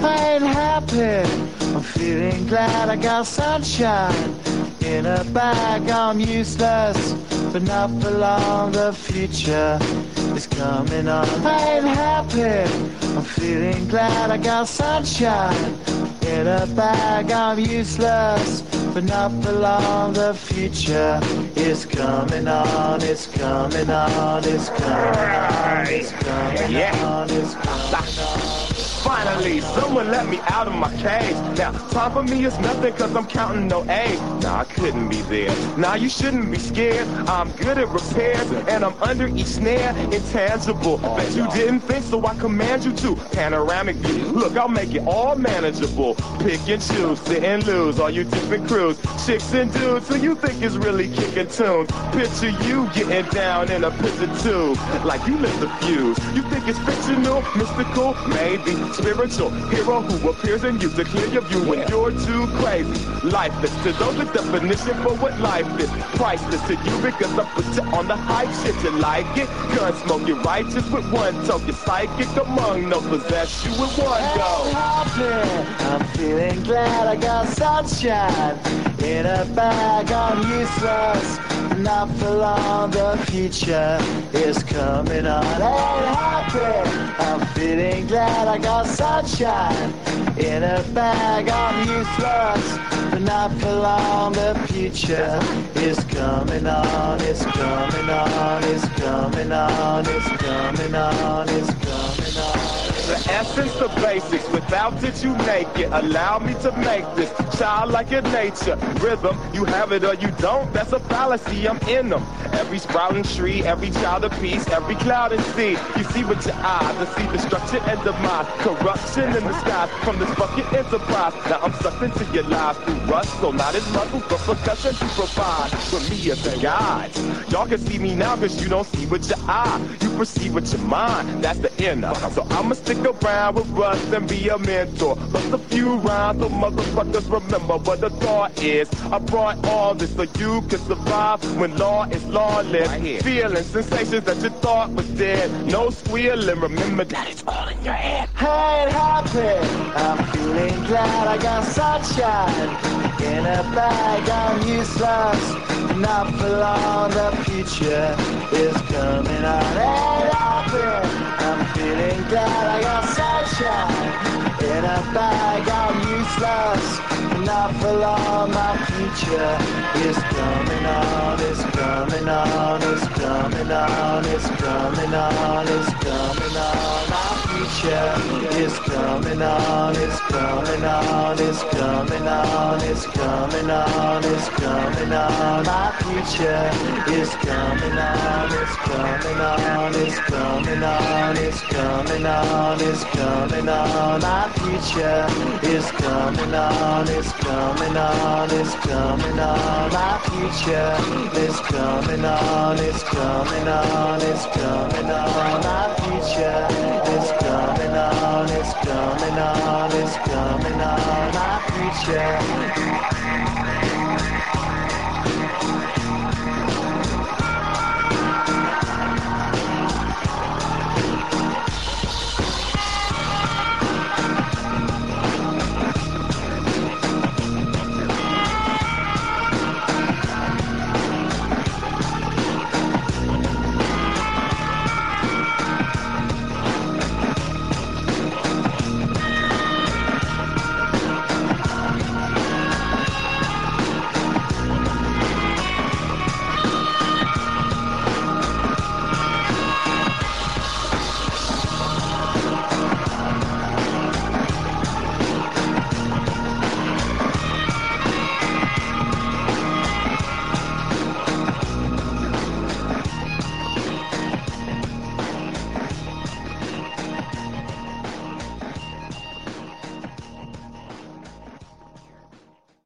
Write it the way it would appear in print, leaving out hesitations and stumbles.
I ain't happy, I'm feeling glad I got sunshine in a bag. I'm useless, but not for long. The future is coming on. I ain't happy, I'm feeling glad I got sunshine in a bag. I'm useless, but not for long. The future is coming on. It's coming on. It's coming on. It's coming on. It's coming on. Finally, someone let me out of my cage. Now, time for me is nothing cause I'm counting no A's. Nah, I couldn't be there. Nah, you shouldn't be scared. I'm good at repairs and I'm under each snare. Intangible, bet you didn't think, so I command you to. Panoramic view, look, I'll make it all manageable. Pick and choose, sit and lose, all you different crews. Chicks and dudes who you think is really kicking tunes. Picture you getting down in a picture tube, like you lit the fuse. You think it's fictional, mystical, maybe spiritual hero who appears in you to clear your view when you're too crazy. Lifeless to those, the definition for what life is. Priceless to you because I put you on the hype shit. You like it? Gun smoke, you're righteous with one toke. You're psychic among no possess you with one go. I'm feeling glad I got sunshine in a bag. I'm useless, not for long. The future is coming on. Ain't happy, I'm feeling glad I got sunshine in a bag. I'm useless, but not for long. The future is coming on. It's coming on. It's coming on. It's coming on. It's coming on. The essence, the basics, without it you make it. Allow me to make this childlike in nature. Rhythm, you have it or you don't, that's a fallacy, I'm in them. Every sprouting tree, every child of peace, every cloud and sea. You see with your eyes, I see destruction and demise. Corruption in the skies from this fucking enterprise. Now I'm sucked into your lives through rust, so not as muscles, but percussion to provide for me as a guide. Y'all can see me now cause you don't see with your eye. You perceive with your mind, that's the inner. So I'ma stick around with Russ and be a mentor. Bust a few rhymes so motherfuckers remember what the thought is. I brought all this so you can survive when law is lawless. Right, feeling sensations that you thought was dead. No squealing, remember that it's all in your head. I ain't happy, I'm feeling glad I got sunshine in a bag. I'm useless, not for long. The future is coming on. Ain't happy, I'm feeling glad I got sunshine in a bag. I'm useless, not for long. My future is coming on. It's coming on. It's coming on. It's coming on. It's coming on. My future is coming on. It's coming on. It's coming on. It's coming on. It's coming on. My future is coming on. It's coming on. It's coming on. It's coming on. It's coming on. My future is coming on. It's coming on. It's coming on. My future is coming on. It's coming on. It's coming on. My future is coming on. It's coming on. It's coming on. My future.